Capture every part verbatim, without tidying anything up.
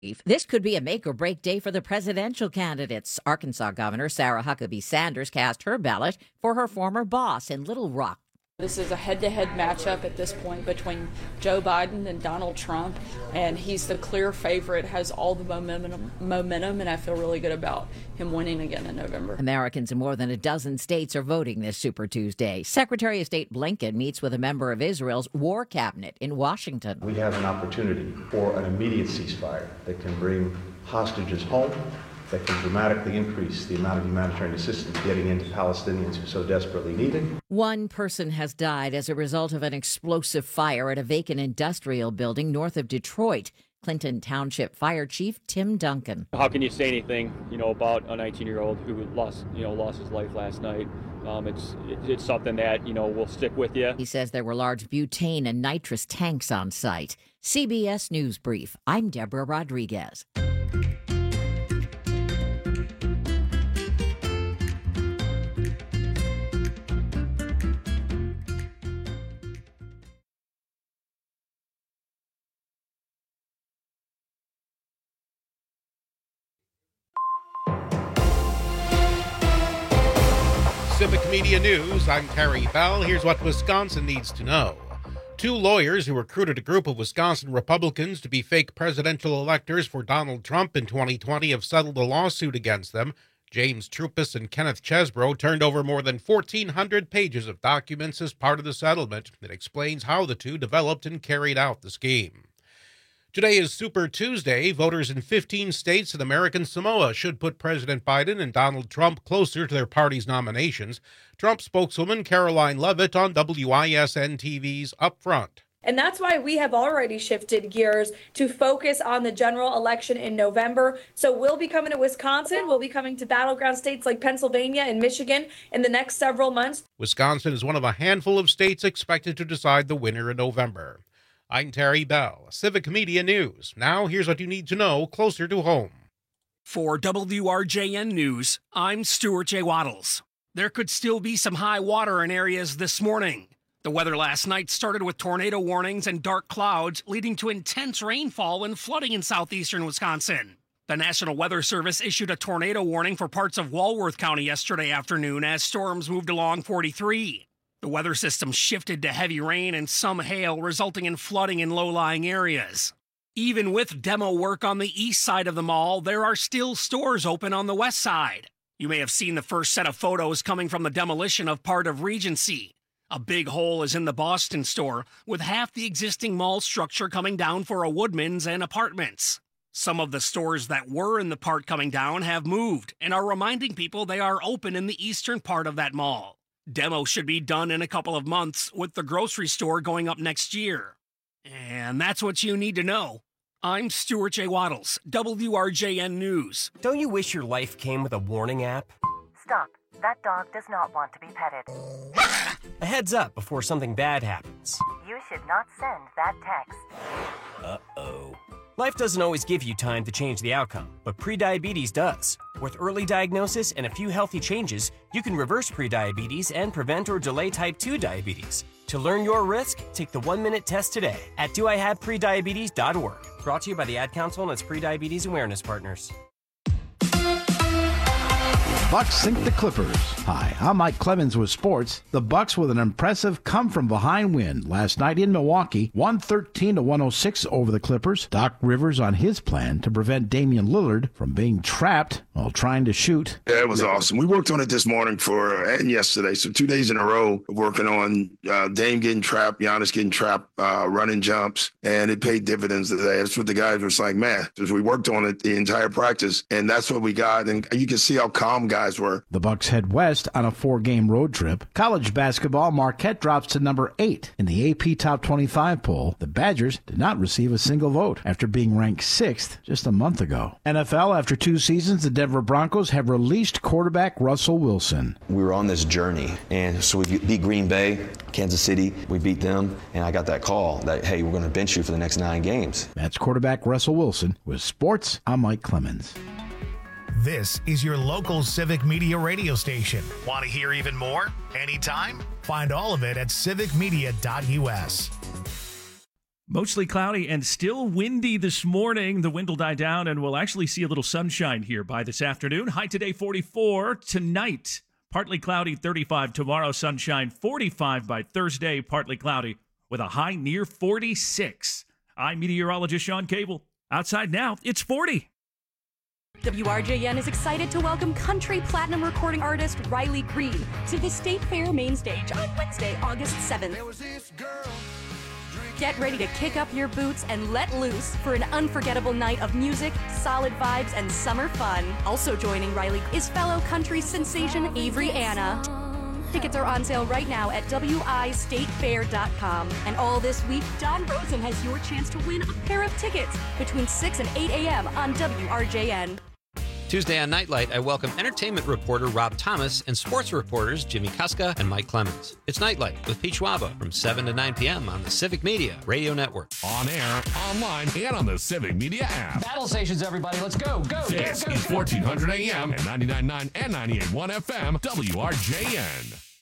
This could be a make-or-break day for the presidential candidates. Arkansas Governor Sarah Huckabee Sanders cast her ballot for her former boss in Little Rock. This is a head-to-head matchup at this point between Joe Biden and Donald Trump, and he's the clear favorite, has all the momentum, momentum, and I feel really good about him winning again in November. Americans in more than a dozen states are voting this Super Tuesday. Secretary of State Blinken meets with a member of Israel's war cabinet in Washington. We have an opportunity for an immediate ceasefire that can bring hostages home, that can dramatically increase the amount of humanitarian assistance getting into Palestinians who so desperately need it. One person has died as a result of an explosive fire at a vacant industrial building north of Detroit. Clinton Township Fire Chief Tim Duncan. How can you say anything, you know, about a nineteen-year-old who lost, you know, lost his life last night? Um, it's it's something that, you know, will stick with you. He says there were large butane and nitrous tanks on site. C B S News Brief. I'm Deborah Rodriguez. Civic Media News, I'm Terry Bell. Here's what Wisconsin needs to know. Two lawyers who recruited a group of Wisconsin Republicans to be fake presidential electors for Donald Trump in twenty twenty have settled a lawsuit against them. James Trupis and Kenneth Chesbro turned over more than fourteen hundred pages of documents as part of the settlement that explains how the two developed and carried out the scheme. Today is Super Tuesday. Voters in fifteen states and American Samoa should put President Biden and Donald Trump closer to their party's nominations. Trump spokeswoman Caroline Leavitt on W I S N T V's Up Front. And that's why we have already shifted gears to focus on the general election in November. So we'll be coming to Wisconsin. We'll be coming to battleground states like Pennsylvania and Michigan in the next several months. Wisconsin is one of a handful of states expected to decide the winner in November. I'm Terry Bell, Civic Media News. Now here's what you need to know closer to home. For W R J N News, I'm Stuart J. Waddles. There could still be some high water in areas this morning. The weather last night started with tornado warnings and dark clouds, leading to intense rainfall and flooding in southeastern Wisconsin. The National Weather Service issued a tornado warning for parts of Walworth County yesterday afternoon as storms moved along forty-three. The weather system shifted to heavy rain and some hail, resulting in flooding in low-lying areas. Even with demo work on the east side of the mall, there are still stores open on the west side. You may have seen the first set of photos coming from the demolition of part of Regency. A big hole is in the Boston store, with half the existing mall structure coming down for a Woodman's and apartments. Some of the stores that were in the part coming down have moved and are reminding people they are open in the eastern part of that mall. Demo should be done in a couple of months, with the grocery store going up next year. And that's what you need to know. I'm Stuart J. Waddles, W R J N News. Don't you wish your life came with a warning app? Stop. That dog does not want to be petted. A heads up before something bad happens. You should not send that text. Uh-oh. Life doesn't always give you time to change the outcome, but prediabetes does. With early diagnosis and a few healthy changes, you can reverse prediabetes and prevent or delay type two diabetes. To learn your risk, take the one-minute test today at do I have prediabetes dot org. Brought to you by the Ad Council and its prediabetes awareness partners. Bucks sink the Clippers. Hi, I'm Mike Clemens with sports. The Bucks with an impressive come-from-behind win last night in Milwaukee, one thirteen to one oh six over the Clippers. Doc Rivers on his plan to prevent Damian Lillard from being trapped while trying to shoot. Yeah, it was awesome. We worked on it this morning for and yesterday, so two days in a row working on uh, Dame getting trapped, Giannis getting trapped, uh, running jumps, and it paid dividends today. That's what the guys were like, man, because we worked on it the entire practice, and that's what we got. And you can see how calm guys were. The Bucks head west on a four-game road trip. College basketball, Marquette drops to number eight in the A P Top twenty-five poll. The Badgers did not receive a single vote after being ranked sixth just a month ago. N F L, after two seasons, the Denver Broncos have released quarterback Russell Wilson. We were on this journey, and so we beat Green Bay, Kansas City. We beat them, and I got that call that, hey, we're going to bench you for the next nine games. That's quarterback Russell Wilson. With sports, I'm Mike Clemens. This is your local Civic Media radio station. Want to hear even more? Anytime? Find all of it at civic media dot U S. Mostly cloudy and still windy this morning. The wind will die down, and we'll actually see a little sunshine here by this afternoon. High today, forty-four. Tonight, partly cloudy, thirty-five. Tomorrow, sunshine, forty-five by Thursday. Partly cloudy with a high near forty-six. I'm meteorologist Sean Cable. Outside now, it's forty. W R J N is excited to welcome country platinum recording artist Riley Green to the State Fair main stage on Wednesday, August seventh. Get ready to kick up your boots and let loose for an unforgettable night of music, solid vibes, and summer fun. Also joining Riley is fellow country sensation Avery Anna. Tickets are on sale right now at W I state fair dot com. And all this week, Don Rosen has your chance to win a pair of tickets between six and eight a.m. on W R J N. Tuesday on Nightlight, I welcome entertainment reporter Rob Thomas and sports reporters Jimmy Kuska and Mike Clemens. It's Nightlight with Pete Schwaba from seven to nine p.m. on the Civic Media Radio Network. On air, online, and on the Civic Media app. Battle stations, everybody. Let's go, go, This go, go, is go. fourteen hundred A M and ninety-nine point nine and ninety-eight point one F M, W R J N.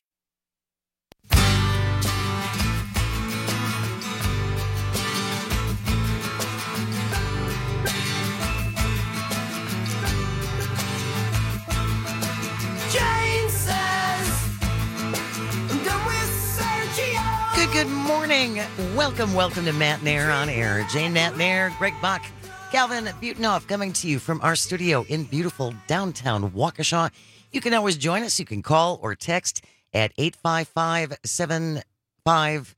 Good, good morning. Welcome, welcome to Matt Nair on Air. Jane Matt Nair, Greg Bach, Calvin Butenoff coming to you from our studio in beautiful downtown Waukesha. You can always join us. You can call or text at eight five five, seven five,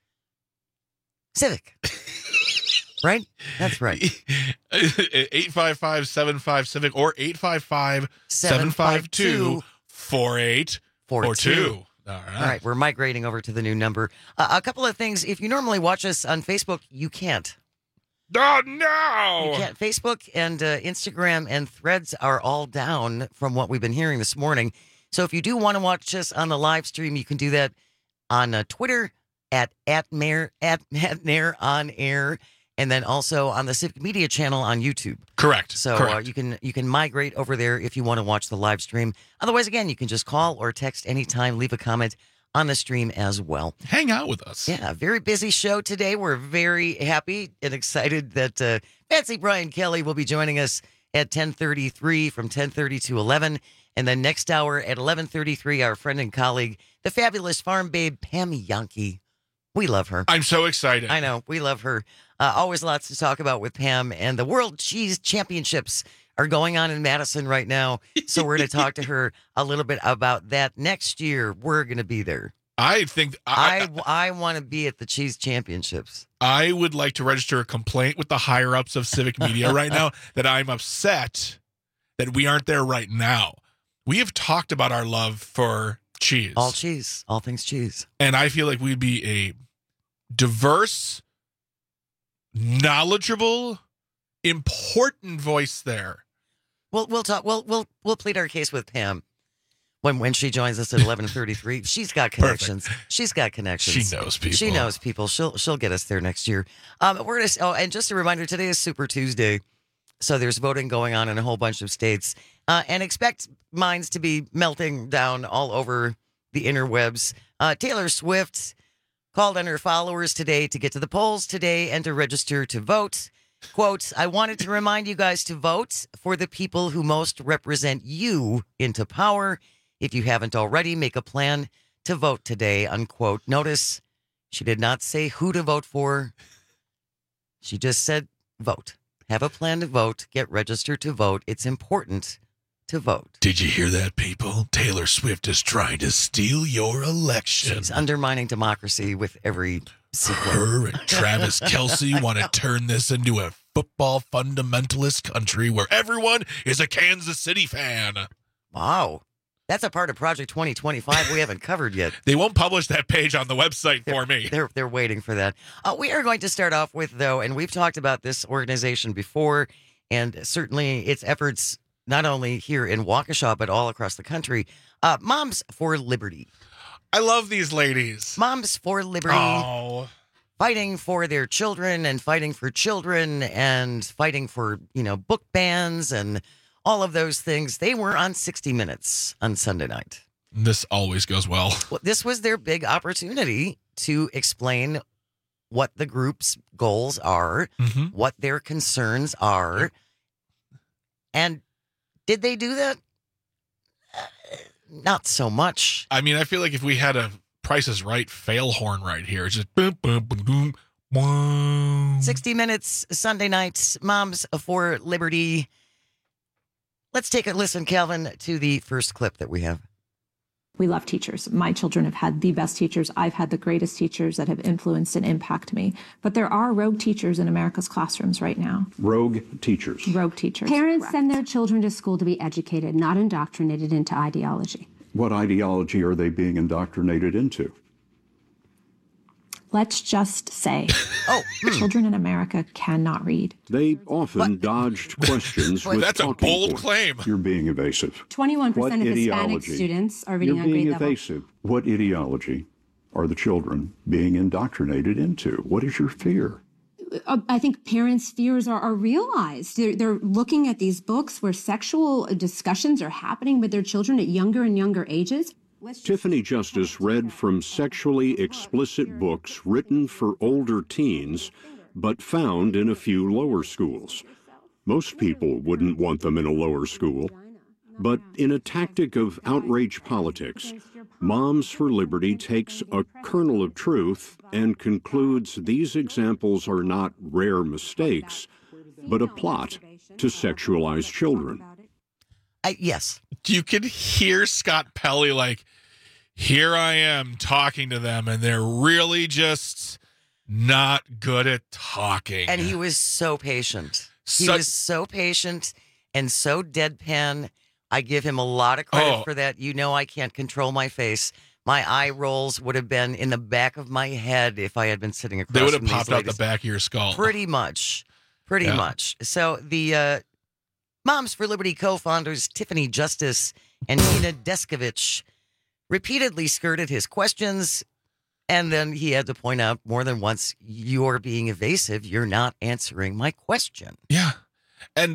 Civic. Right? That's right. eight five five, seven five, Civic or eight five five, seven five two, four eight four two. All right. All right, we're migrating over to the new number. Uh, a couple of things. If you normally watch us on Facebook, you can't. Oh, no! You can't. Facebook and uh, Instagram and Threads are all down from what we've been hearing this morning. So if you do want to watch us on the live stream, you can do that on uh, Twitter at at Mayor at Matt Nair on Air, and then also on the Civic Media channel on YouTube. Correct. So Correct. Uh, you can you can migrate over there if you want to watch the live stream. Otherwise, again, you can just call or text anytime, leave a comment on the stream as well. Hang out with us. Yeah, very busy show today. We're very happy and excited that uh, Fancy Brian Kelly will be joining us at ten thirty-three from ten thirty to eleven. And then next hour at eleven thirty-three, our friend and colleague, the fabulous farm babe, Pam Yankee. We love her. I'm so excited. I know. We love her. Uh, always lots to talk about with Pam. And the World Cheese Championships are going on in Madison right now. So we're going to talk to her a little bit about that. Next year, we're going to be there. I think I I, I want to be at the Cheese Championships. I would like to register a complaint with the higher ups of Civic Media right now that I'm upset that we aren't there right now. We have talked about our love for cheese. All cheese. All things cheese. And I feel like we'd be a diverse, knowledgeable, important voice there. We'll we'll talk. We'll we'll we'll plead our case with Pam when when she joins us at eleven thirty-three. She's got connections. Perfect. She's got connections. She knows people. She knows people. She'll she'll get us there next year. Um, we're gonna. Oh, and just a reminder, today is Super Tuesday, so there's voting going on in a whole bunch of states. Uh, and expect minds to be melting down all over the interwebs. Uh, Taylor Swift called on her followers today to get to the polls today and to register to vote. Quote, I wanted to remind you guys to vote for the people who most represent you into power. If you haven't already, make a plan to vote today, unquote. Notice she did not say who to vote for. She just said vote. Have a plan to vote. Get registered to vote. It's important to vote. Did you hear that, people? Taylor Swift is trying to steal your election. She's undermining democracy with every sequel. Her and Travis Kelce want to turn this into a football fundamentalist country where everyone is a Kansas City fan. Wow. That's a part of Project twenty twenty-five we haven't covered yet. They won't publish that page on the website they're, for me. They're they're waiting for that. Uh, we are going to start off with, though, and we've talked about this organization before, and certainly its efforts not only here in Waukesha, but all across the country. Uh, Moms for Liberty. I love these ladies. Moms for Liberty. Oh. Fighting for their children and fighting for children and fighting for, you know, book bans and all of those things. They were on sixty minutes on Sunday night. This always goes well. Well, this was their big opportunity to explain what the group's goals are, mm-hmm. what their concerns are. And did they do that? Uh, not so much. I mean, I feel like if we had a Price is Right fail horn right here, it's just boom, boom, boom, boom, boom. sixty minutes, Sunday nights, Moms for Liberty. Let's take a listen, Calvin, to the first clip that we have. We love teachers. My children have had the best teachers. I've had the greatest teachers that have influenced and impacted me. But there are rogue teachers in America's classrooms right now. Rogue teachers. Rogue teachers. Parents Correct. Send their children to school to be educated, not indoctrinated into ideology. What ideology are they being indoctrinated into? Let's just say, oh, children in America cannot read. They often but, dodged questions with That's a bold points. claim. You're being evasive. twenty-one percent what of Hispanic ideology? Students are reading You're on being grade level. evasive. What ideology are the children being indoctrinated into? What is your fear? I think parents' fears are, are realized. They're, they're looking at these books where sexual discussions are happening with their children at younger and younger ages. Tiffany Justice read from sexually explicit books written for older teens, but found in a few lower schools. Most people wouldn't want them in a lower school. But in a tactic of outrage politics, Moms for Liberty takes a kernel of truth and concludes these examples are not rare mistakes, but a plot to sexualize children. I, yes. You can hear Scott Pelley like, here I am talking to them, and they're really just not good at talking. And he was so patient. He Such- was so patient and so deadpan. I give him a lot of credit oh. for that. You know, I can't control my face. My eye rolls would have been in the back of my head if I had been sitting across. They would have from popped these out ladies. the back of your skull. Pretty much. Pretty Yeah. much. So the uh, Moms for Liberty co-founders Tiffany Justice and Tina Deskovich repeatedly skirted his questions, and then he had to point out more than once, you're being evasive. You're not answering my question. Yeah. And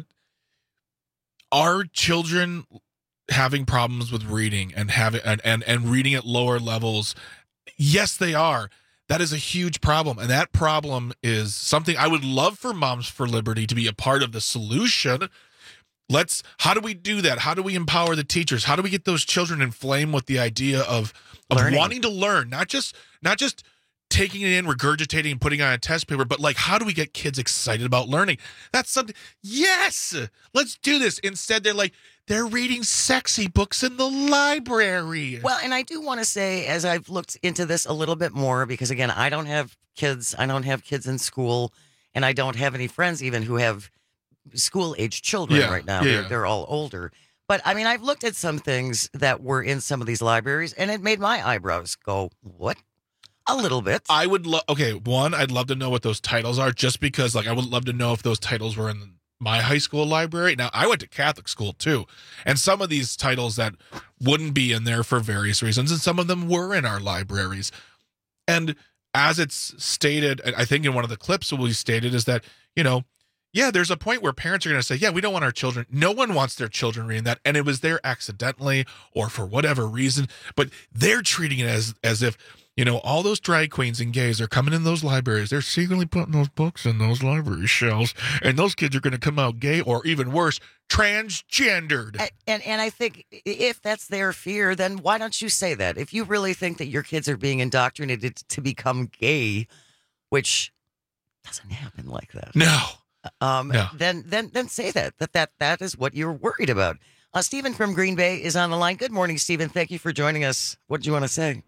are children having problems with reading and having and, and, and reading at lower levels? Yes, they are. That is a huge problem. And that problem is something I would love for Moms for Liberty to be a part of the solution. Let's, how do we do that? How do we empower the teachers? How do we get those children inflamed with the idea of, of wanting to learn, not just, not just taking it in, regurgitating and putting on a test paper, but like, how do we get kids excited about learning? That's something. Yes, let's do this. Instead, they're like, they're reading sexy books in the library. Well, and I do want to say, as I've looked into this a little bit more, because again, I don't have kids. I don't have kids in school, and I don't have any friends even who have school-age children Yeah, right now. yeah. They're, they're all older. But I mean, I've looked at some things that were in some of these libraries, and it made my eyebrows go, what? A little bit. I would love, okay, one, I'd love to know what those titles are, just because, like, I would love to know if those titles were in my high school library. Now, I went to Catholic school, too, and some of these titles that wouldn't be in there for various reasons, and some of them were in our libraries. And as it's stated, I think in one of the clips that we stated, is that, you know, yeah, there's a point where parents are going to say, yeah, we don't want our children. No one wants their children reading that. And it was there accidentally or for whatever reason. But they're treating it as as if, you know, all those drag queens and gays are coming in those libraries. They're secretly putting those books in those library shelves. And those kids are going to come out gay or even worse, transgendered. And, and and I think if that's their fear, then why don't you say that? If you really think that your kids are being indoctrinated to become gay, which doesn't happen like that. No. Um, No. then, then, then say that, that, that, that is what you're worried about. Uh, Stephen from Green Bay is on the line. Good morning, Stephen. Thank you for joining us. What do you want to say?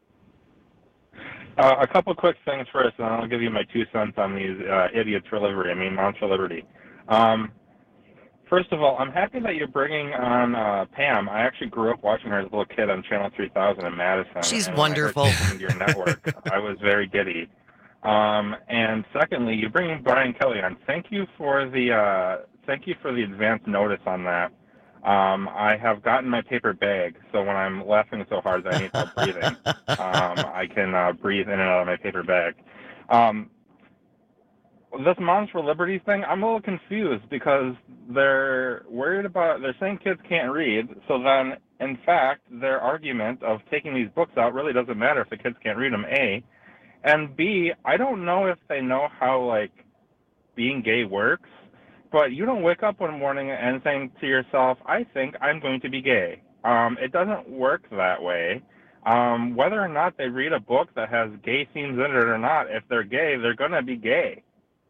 Uh, a couple quick things first, and I'll give you my two cents on these uh, idiots for liberty. I mean, Moms for Liberty. Um, first of all, I'm happy that you're bringing on uh, Pam. I actually grew up watching her as a little kid on Channel three thousand in Madison. She's and when wonderful. I heard she came to your network, I was very giddy. Um, and secondly, you bring Brian Kelly on. Thank you for the uh, thank you for the advance notice on that. Um, I have gotten my paper bag, so when I'm laughing so hard that I need help breathing, um, I can uh, breathe in and out of my paper bag. Um, this Moms for Liberty thing, I'm a little confused because they're worried about, they're saying kids can't read, so then, in fact, their argument of taking these books out really doesn't matter if the kids can't read them, A. And B, I don't know if they know how, like, being gay works, but you don't wake up one morning and think to yourself, I think I'm going to be gay. Um, it doesn't work that way. Um, whether or not they read a book that has gay themes in it or not, if they're gay, they're going to be gay.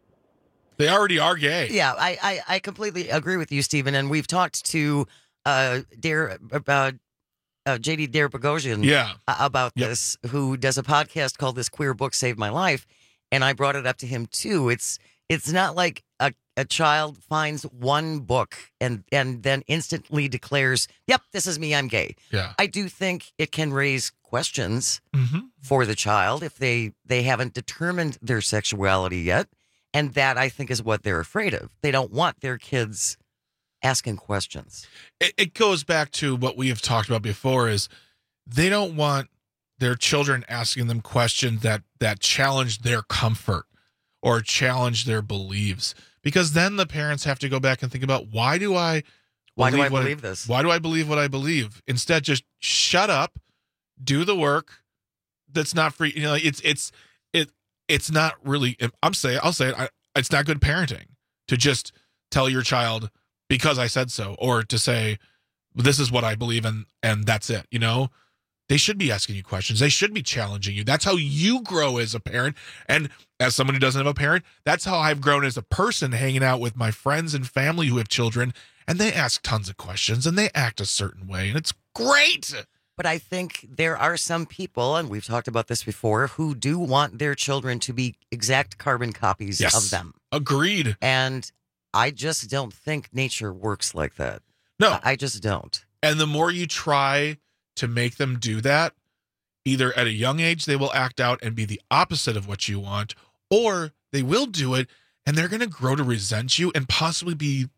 They already are gay. Yeah, I, I, I completely agree with you, Stephen. And we've talked to uh, Dare, uh, uh, J D Dare Bogosian yeah. uh, about yep. this, who does a podcast called This Queer Book Saved My Life. And I brought it up to him, too. It's it's not like a, a child finds one book and, and then instantly declares, yep, this is me, I'm gay. Yeah. I do think it can raise questions mm-hmm. for the child if they, they haven't determined their sexuality yet. And that, I think, is what they're afraid of. They don't want their kids asking questions. It, it goes back to what we have talked about before, is they don't want their children asking them questions that, that challenge their comfort or challenge their beliefs. Because then the parents have to go back and think about, why do I Why do I what believe this? Why do I believe what I believe? Instead, just shut up, do the work. That's not free. You know, it's, it's, it, it's not really, I'm saying, I'll say it, I, it's not good parenting to just tell your child because I said so, or to say, this is what I believe in, and that's it. You know, they should be asking you questions. They should be challenging you. That's how you grow as a parent. And as someone who doesn't have a parent, that's how I've grown as a person, hanging out with my friends and family who have children, and they ask tons of questions and they act a certain way, and it's great. But I think there are some people, and we've talked about this before, who do want their children to be exact carbon copies yes. of them. Agreed. And I just don't think nature works like that. No. I just don't. And the more you try to make them do that, either at a young age, they will act out and be the opposite of what you want, or they will do it and they're going to grow to resent you and possibly be,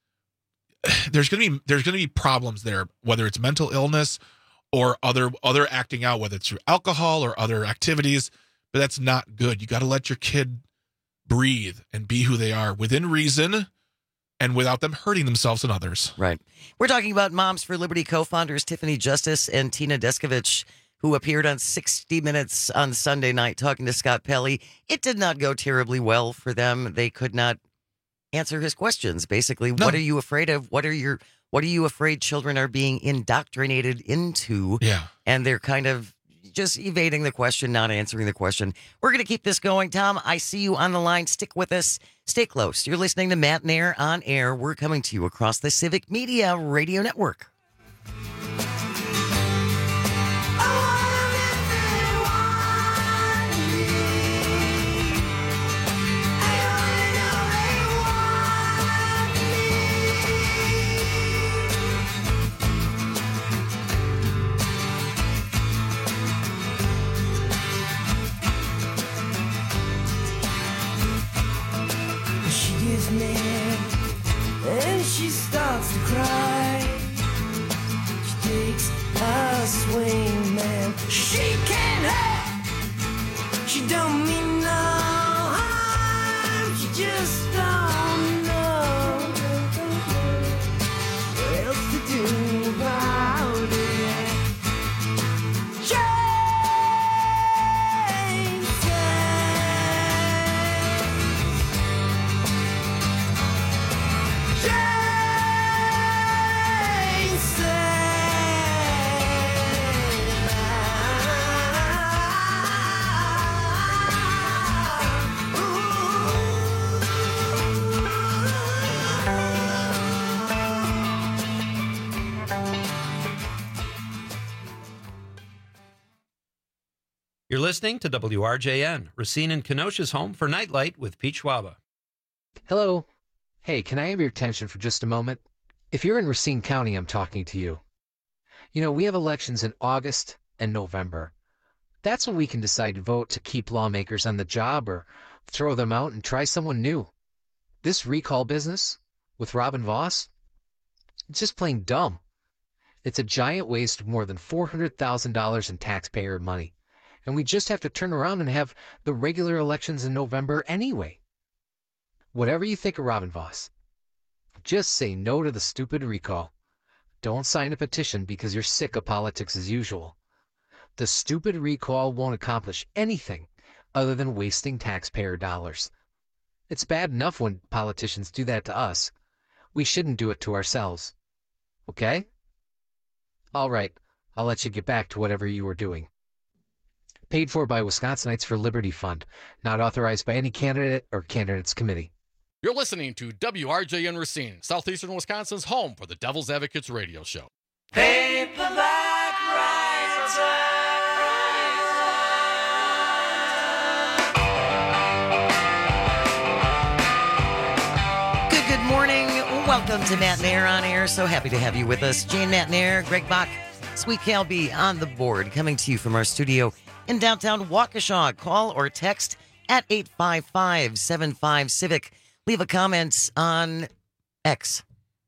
there's going to be, there's going to be problems there, whether it's mental illness or other other acting out, whether it's through alcohol or other activities, but that's not good. You got to let your kid breathe and be who they are within reason and without them hurting themselves and others. Right. We're talking about Moms for Liberty co-founders Tiffany Justice and Tina Descovich, who appeared on sixty minutes on Sunday night talking to Scott Pelley. It did not go terribly well for them. They could not answer his questions. Basically, no. What are you afraid of? What are your What are you afraid children are being indoctrinated into? Yeah. And they're kind of just evading the question, not answering the question. We're going to keep this going. Tom, I see you on the line. Stick with us. Stay close. You're listening to Matt and Air on Air. We're coming to you across the Civic Media Radio Network. And she starts to cry. She takes a swing, man. She can't help. She don't mean no harm. She just don't know what else to do about it. You're listening to W R J N, Racine and Kenosha's home for Nightlight with Pete Schwaba. Hello. Hey, can I have your attention for just a moment? If you're in Racine County, I'm talking to you. You know, we have elections in August and November. That's when we can decide to vote to keep lawmakers on the job or throw them out and try someone new. This recall business with Robin Vos, it's just plain dumb. It's a giant waste of more than four hundred thousand dollars in taxpayer money. And we just have to turn around and have the regular elections in November anyway. Whatever you think of Robin Vos, just say no to the stupid recall. Don't sign a petition because you're sick of politics as usual. The stupid recall won't accomplish anything other than wasting taxpayer dollars. It's bad enough when politicians do that to us. We shouldn't do it to ourselves. Okay? All right, I'll let you get back to whatever you were doing. Paid for by Wisconsinites for Liberty Fund, not authorized by any candidate or candidates committee. You're listening to W R J N Racine, Southeastern Wisconsin's home for the Devil's Advocates radio show. Paperback writer. Good, good morning. Welcome to Matt Nair on Air. So happy to have you with us. Jane Matt Nair, Greg Bach, Sweet Calby on the board, coming to you from our studio in downtown Waukesha. Call or text at eight five five, seven five, Civic. Leave a comment on X.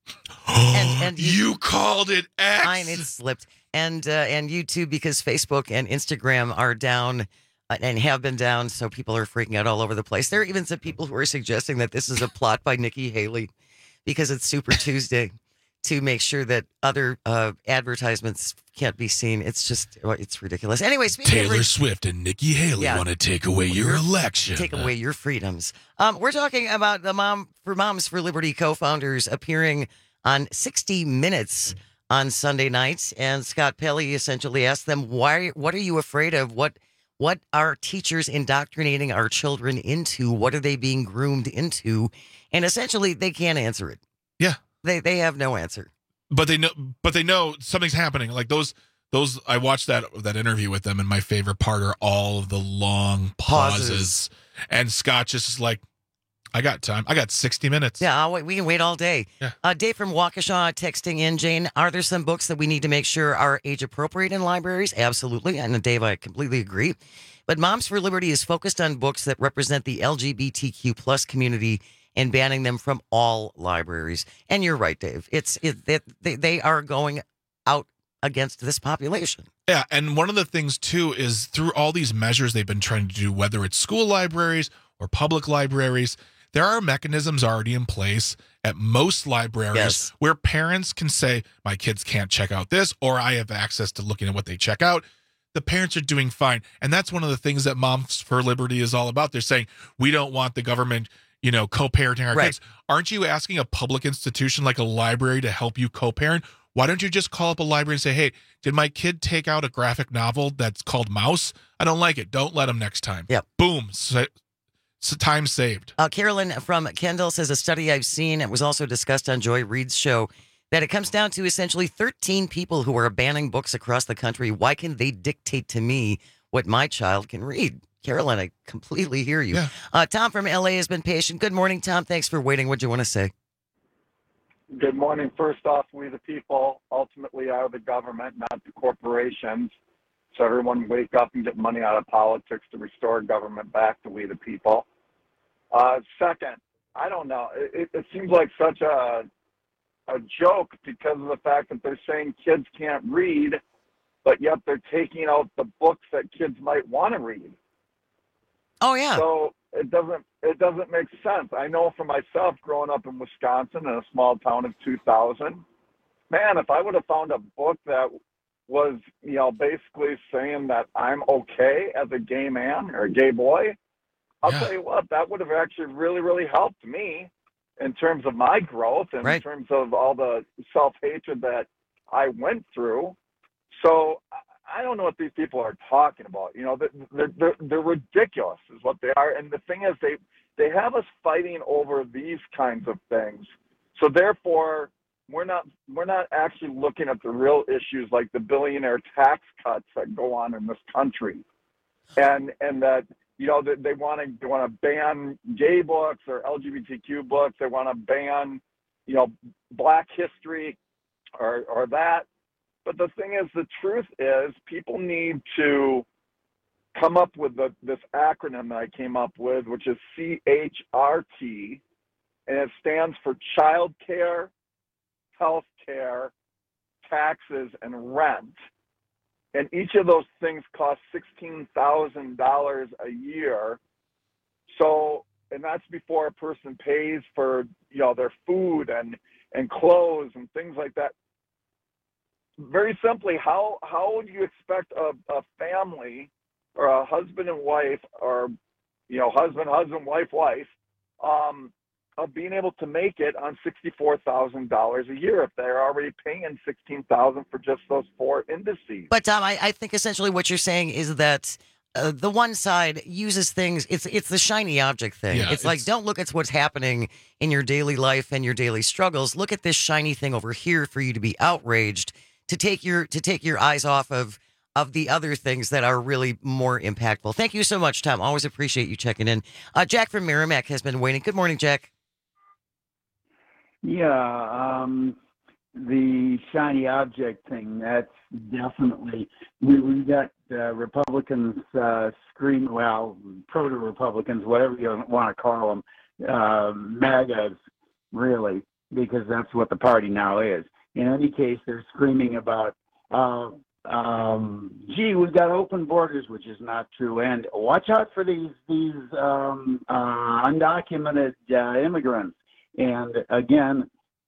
and, and you, you called it X. I it slipped. And uh, and YouTube, because Facebook and Instagram are down uh, and have been down, so people are freaking out all over the place. There are even some people who are suggesting that this is a plot by Nikki Haley because it's Super Tuesday to make sure that other uh, advertisements can't be seen. It's just, well, it's ridiculous. Anyway, speaking Taylor of re- Swift and Nikki Haley yeah. want to take away your election. Take away your freedoms. Um, we're talking about the Mom for Moms for Liberty co-founders appearing on sixty minutes on Sunday nights, and Scott Pelley essentially asked them, "Why? What are you afraid of? What? What are teachers indoctrinating our children into? What are they being groomed into?" And essentially, they can't answer it. Yeah, they they have no answer. But they know. But they know something's happening. Like those. Those. I watched that that interview with them, and my favorite part are all of the long pauses, pauses. And Scott just is like, I got time. I got sixty minutes. Yeah, I'll wait. We can wait all day. Yeah. Uh, Dave from Waukesha texting in, Jane, are there some books that we need to make sure are age appropriate in libraries? Absolutely. And Dave, I completely agree. But Moms for Liberty is focused on books that represent the L G B T Q plus community and banning them from all libraries. And you're right, Dave. It's it, it, they, they are going out against this population. Yeah, and one of the things, too, is through all these measures they've been trying to do, whether it's school libraries or public libraries, there are mechanisms already in place at most libraries yes. where parents can say, my kids can't check out this, or I have access to looking at what they check out. The parents are doing fine. And that's one of the things that Moms for Liberty is all about. They're saying, we don't want the government, you know, co-parenting our right. kids. Aren't you asking a public institution like a library to help you co-parent? Why don't you just call up a library and say, hey, did my kid take out a graphic novel that's called Mouse? I don't like it. Don't let him next time. Yep. Boom. So, so time saved. Uh, Carolyn from Kendall says a study I've seen, it was also discussed on Joy Reid's show, that it comes down to essentially thirteen people who are banning books across the country. Why can they dictate to me what my child can read? Carolyn, I completely hear you. Yeah. Uh, Tom from L A has been patient. Good morning, Tom. Thanks for waiting. What do you want to say? Good morning. First off, we the people ultimately are the government, not the corporations. So everyone wake up and get money out of politics to restore government back to we the people. Uh, second, I don't know. It, it seems like such a a joke because of the fact that they're saying kids can't read, but yet they're taking out the books that kids might want to read. Oh yeah. So it doesn't it doesn't make sense. I know for myself, growing up in Wisconsin in a small town of two thousand, man, if I would have found a book that was, you know, basically saying that I'm okay as a gay man or a gay boy, I'll yeah. tell you what, that would have actually really, really helped me in terms of my growth and right. in terms of all the self-hatred that I went through. So I don't know what these people are talking about. You know, they're, they're, they're ridiculous is what they are. And the thing is, they, they have us fighting over these kinds of things. So therefore, we're not we're not actually looking at the real issues like the billionaire tax cuts that go on in this country. And and that, you know, they, they want to they want to ban gay books or L G B T Q books. They want to ban, you know, Black history or or that. But the thing is, the truth is, people need to come up with the, this acronym that I came up with, which is C H R T, and it stands for Child Care, Health Care, Taxes, and Rent. And each of those things cost sixteen thousand dollars a year. So, and that's before a person pays for, you know, their food and, and clothes and things like that. Very simply, how how would you expect a, a family or a husband and wife, or you know, husband, husband, wife, wife, um, of being able to make it on sixty-four thousand dollars a year if they're already paying sixteen thousand dollars for just those four indices. But Tom, I, I think essentially what you're saying is that uh, the one side uses things. It's it's the shiny object thing. Yeah, it's, it's like, don't look at what's happening in your daily life and your daily struggles. Look at this shiny thing over here for you to be outraged, to take your to take your eyes off of of the other things that are really more impactful. Thank you so much, Tom. Always appreciate you checking in. Uh, Jack from Merrimack has been waiting. Good morning, Jack. Yeah, um, the shiny object thing, that's definitely, we, we've got uh, Republicans uh, scream, well, proto-Republicans, whatever you want to call them, uh, MAGAs, really, because that's what the party now is. In any case, they're screaming about, uh, um, gee, we've got open borders, which is not true, and watch out for these, these um, uh, undocumented uh, immigrants. And again,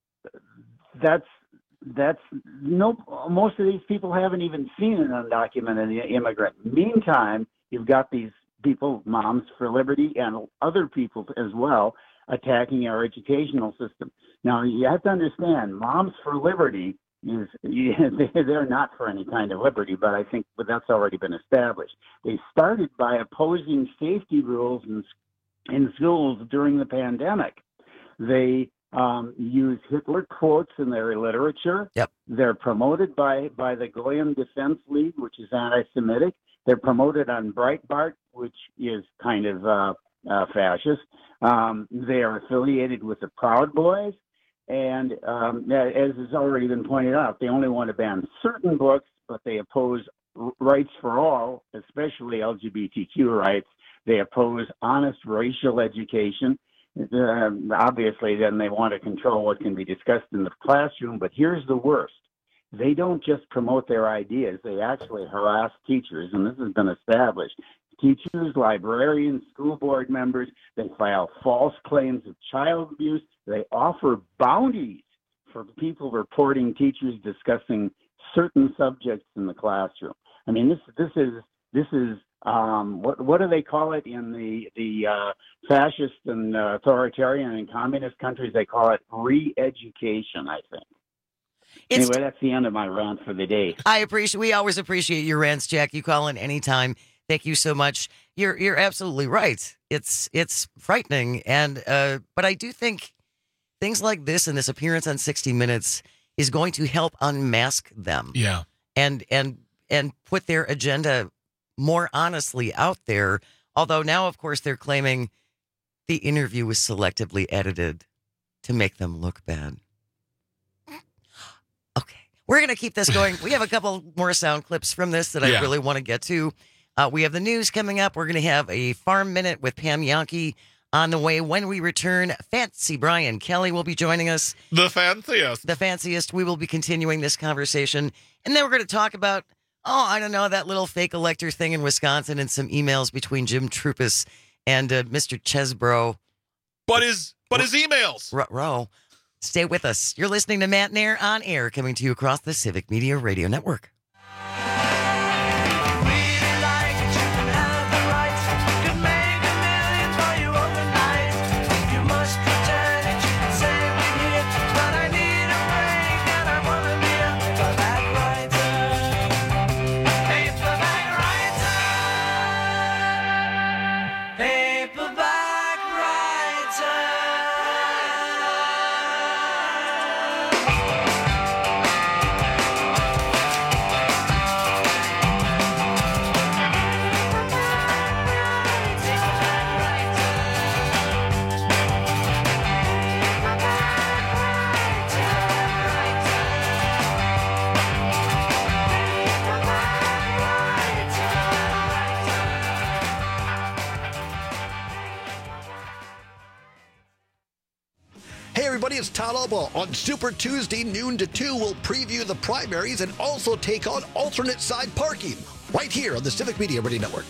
that's that's no. Most of these people haven't even seen an undocumented immigrant. Meantime, you've got these people, Moms for Liberty, and other people as well, attacking our educational system. Now, you have to understand, Moms for Liberty is they're not for any kind of liberty, but I think but that's already been established. They started by opposing safety rules in in schools during the pandemic. They um, use Hitler quotes in their literature. Yep. They're promoted by, by the Goyim Defense League, which is anti-Semitic. They're promoted on Breitbart, which is kind of uh, uh, fascist. Um, they are affiliated with the Proud Boys. And um, as has already been pointed out, they only want to ban certain books, but they oppose rights for all, especially L G B T Q rights. They oppose honest racial education. Uh, obviously, then they want to control what can be discussed in the classroom. But here's the worst. They don't just promote their ideas. They actually harass teachers, and this has been established. Teachers, librarians, school board members, they file false claims of child abuse. They offer bounties for people reporting teachers discussing certain subjects in the classroom. I mean, this this is this is Um, what what do they call it in the the uh, fascist and uh, authoritarian and communist countries? They call it re-education, I think. It's, anyway, that's the end of my rant for the day. I appreciate. We always appreciate your rants, Jack. You call in anytime. Thank you so much. You're you're absolutely right. It's it's frightening, and uh, but I do think things like this and this appearance on sixty minutes is going to help unmask them. Yeah, and and and put their agenda more honestly out there. Although now, of course, they're claiming the interview was selectively edited to make them look bad. Okay, we're going to keep this going. We have a couple more sound clips from this that I Yeah. really want to get to. Uh, we have the news coming up. We're going to have a Farm Minute with Pam Yankee on the way. When we return, Fancy Brian Kelly will be joining us. The fanciest. The fanciest. We will be continuing this conversation. And then we're going to talk about, oh, I don't know, that little fake elector thing in Wisconsin and some emails between Jim Trupis and uh, Mister Chesbro. But his, but his emails. R- Row. Stay with us. You're listening to Matt Nair on air, coming to you across the Civic Media Radio Network. Hey everybody, it's Todd Albaugh. On Super Tuesday, noon to two, we'll preview the primaries and also take on alternate side parking right here on the Civic Media Radio Network.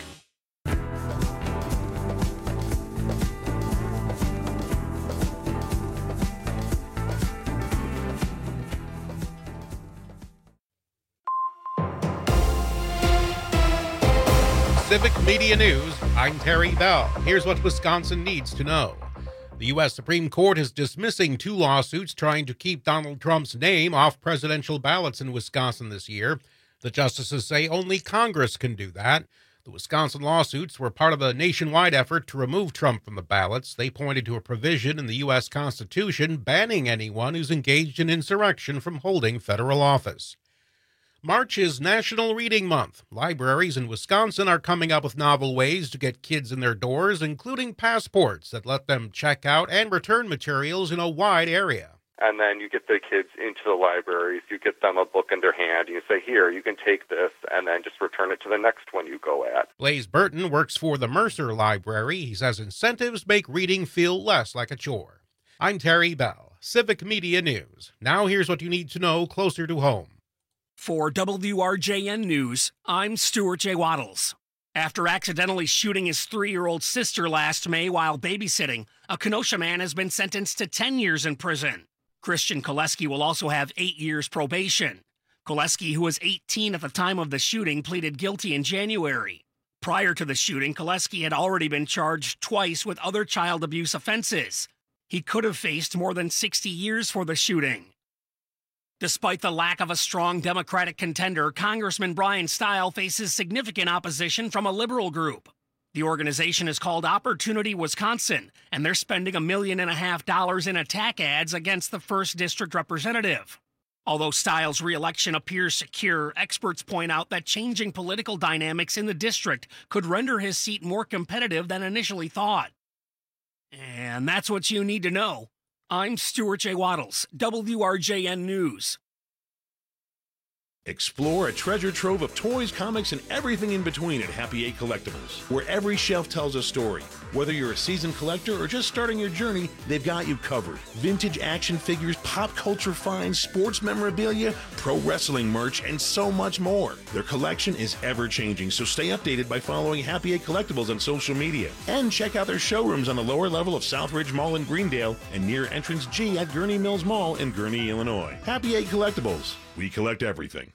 Civic Media News, I'm Terry Bell. Here's what Wisconsin needs to know. The U S Supreme Court is dismissing two lawsuits trying to keep Donald Trump's name off presidential ballots in Wisconsin this year. The justices say only Congress can do that. The Wisconsin lawsuits were part of a nationwide effort to remove Trump from the ballots. They pointed to a provision in the U S Constitution banning anyone who's engaged in insurrection from holding federal office. March is National Reading Month. Libraries in Wisconsin are coming up with novel ways to get kids in their doors, including passports that let them check out and return materials in a wide area. And then you get the kids into the libraries, you get them a book in their hand, and you say, here, you can take this, and then just return it to the next one you go at. Blaze Burton works for the Mercer Library. He says incentives make reading feel less like a chore. I'm Terry Bell, Civic Media News. Now here's what you need to know closer to home. For W R J N News, I'm Stuart J. Waddles. After accidentally shooting his three-year-old sister last May while babysitting, a Kenosha man has been sentenced to ten years in prison. Christian Koleski will also have eight years probation. Koleski, who was eighteen at the time of the shooting, pleaded guilty in January. Prior to the shooting, Koleski had already been charged twice with other child abuse offenses. He could have faced more than sixty years for the shooting. Despite the lack of a strong Democratic contender, Congressman Brian Stile faces significant opposition from a liberal group. The organization is called Opportunity Wisconsin, and they're spending a million and a half dollars in attack ads against the first district representative. Although Stile's re-election appears secure, experts point out that changing political dynamics in the district could render his seat more competitive than initially thought. And that's what you need to know. I'm Stuart J. Waddles, W R J N News. Explore a treasure trove of toys, comics, and everything in between at Happy Eight Collectibles, where every shelf tells a story. Whether you're a seasoned collector or just starting your journey, they've got you covered. Vintage action figures, pop culture finds, sports memorabilia, pro wrestling merch, and so much more. Their collection is ever-changing, so stay updated by following Happy Eight Collectibles on social media. And check out their showrooms on the lower level of Southridge Mall in Greendale and near Entrance G at Gurney Mills Mall in Gurney, Illinois. Happy Eight Collectibles. We collect everything.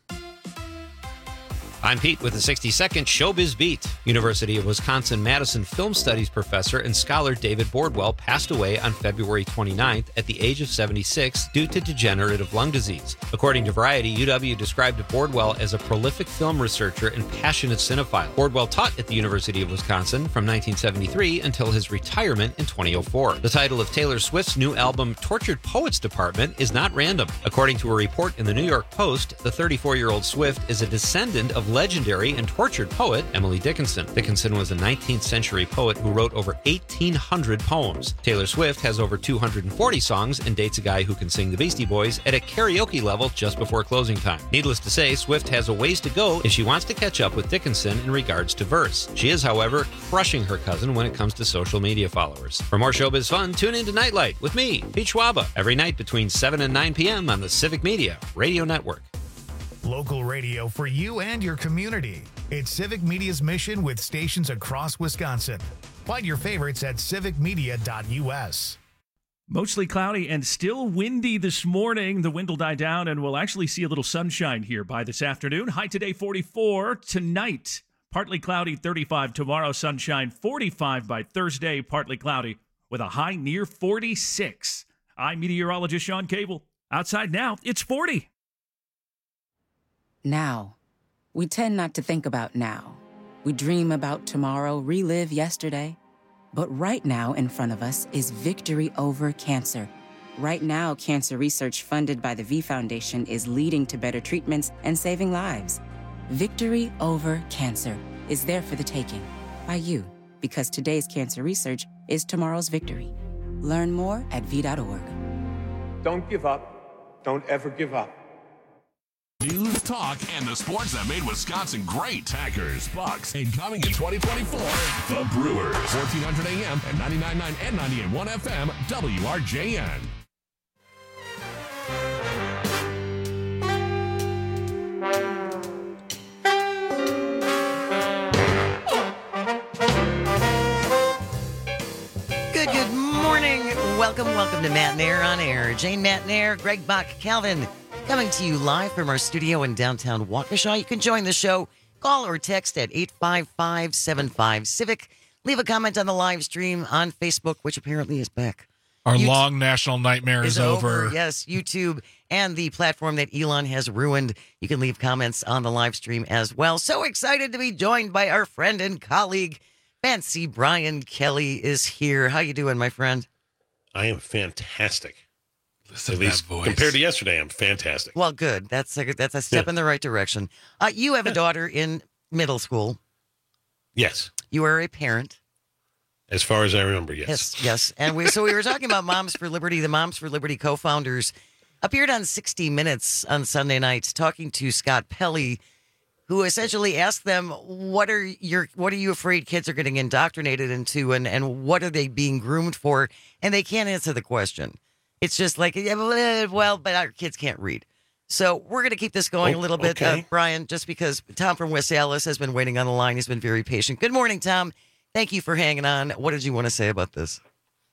I'm Pete with the sixty second Showbiz Beat. University of Wisconsin-Madison film studies professor and scholar David Bordwell passed away on February twenty-ninth at the age of seventy-six due to degenerative lung disease. According to Variety, U W described Bordwell as a prolific film researcher and passionate cinephile. Bordwell taught at the University of Wisconsin from nineteen seventy-three until his retirement in twenty oh four. The title of Taylor Swift's new album, Tortured Poets Department, is not random. According to a report in the New York Post, the thirty-four-year-old Swift is a descendant of legendary and tortured poet Emily Dickinson. Dickinson was a nineteenth century poet who wrote over eighteen hundred poems. Taylor Swift has over two hundred forty songs and dates a guy who can sing the Beastie Boys at a karaoke level just before closing time. Needless to say, Swift has a ways to go if she wants to catch up with Dickinson in regards to verse. She is, however, crushing her cousin when it comes to social media followers. For more showbiz fun, tune in to Nightlight with me, Pete Schwaba, every night between seven and nine p.m. on the Civic Media Radio Network. Local radio for you and your community. It's Civic Media's mission with stations across Wisconsin. Find your favorites at civic media dot u s. Mostly cloudy and still windy this morning. The wind will die down and we'll actually see a little sunshine here by this afternoon. High today forty-four. Tonight, partly cloudy, thirty-five. Tomorrow, sunshine, forty-five by Thursday. Partly cloudy with a high near forty-six. I'm meteorologist Sean Cable. Outside now, it's forty. Now. We tend not to think about now. We dream about tomorrow, relive yesterday. But right now in front of us is victory over cancer. Right now, cancer research funded by the V Foundation is leading to better treatments and saving lives. Victory over cancer is there for the taking by you, because today's cancer research is tomorrow's victory. Learn more at v dot org. Don't give up. Don't ever give up. News, talk, and the sports that made Wisconsin great. Packers, Bucks, and coming in twenty twenty-four, the Brewers. fourteen hundred A M and ninety-nine point nine and ninety-eight point one F M, W R J N. Good, good morning. Welcome, welcome to Matt Nair on Air. Jane Matt Nair, Greg Bach, Calvin, coming to you live from our studio in downtown Waukesha. You can join the show Call or text at eight five five, seven five, CIVIC. Leave a comment on the live stream on Facebook, which apparently is back. Our YouTube long national nightmare is, is over. over. Yes, YouTube and the platform that Elon has ruined. You can leave comments on the live stream as well. So excited to be joined by our friend and colleague, Fancy Brian Kelly is here. How you doing, my friend? I am fantastic. Listen At to least that voice. compared to yesterday, I'm fantastic. Well, good. That's a, that's a step Yeah. in the right direction. Uh, you have a daughter in middle school. Yes. You are a parent. As far as I remember, yes. Yes, yes. And we so we were talking about Moms for Liberty. The Moms for Liberty co-founders appeared on sixty minutes on Sunday night talking to Scott Pelley, who essentially asked them, what are your what are you afraid kids are getting indoctrinated into, and, and what are they being groomed for? And they can't answer the question. It's just like, yeah, well, but our kids can't read. So we're going to keep this going Oh, a little bit, okay. uh, Brian, just because Tom from West Allis has been waiting on the line. He's been very patient. Good morning, Tom. Thank you for hanging on. What did you want to say about this?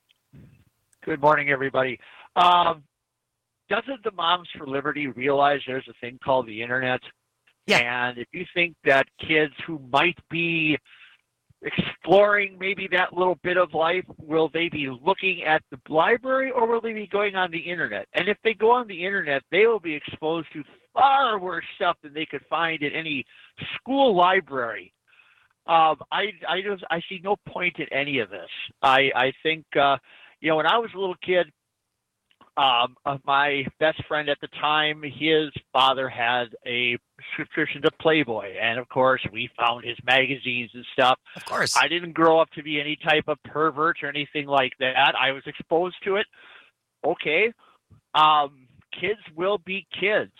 Good morning, everybody. Um, doesn't the Moms for Liberty realize there's a thing called the internet? Yeah. And if you think that kids who might be exploring maybe that little bit of life, will they be looking at the library or will they be going on the internet? And if they go on the internet, they will be exposed to far worse stuff than they could find in any school library. Um, I, I, just, I see no point in any of this. I, I think, uh, you know, when I was a little kid, um, uh, my best friend at the time, his father had a subscription to Playboy. And, of course, we found his magazines and stuff. Of course. I didn't grow up to be any type of pervert or anything like that. I was exposed to it. Okay. Um, kids will be kids.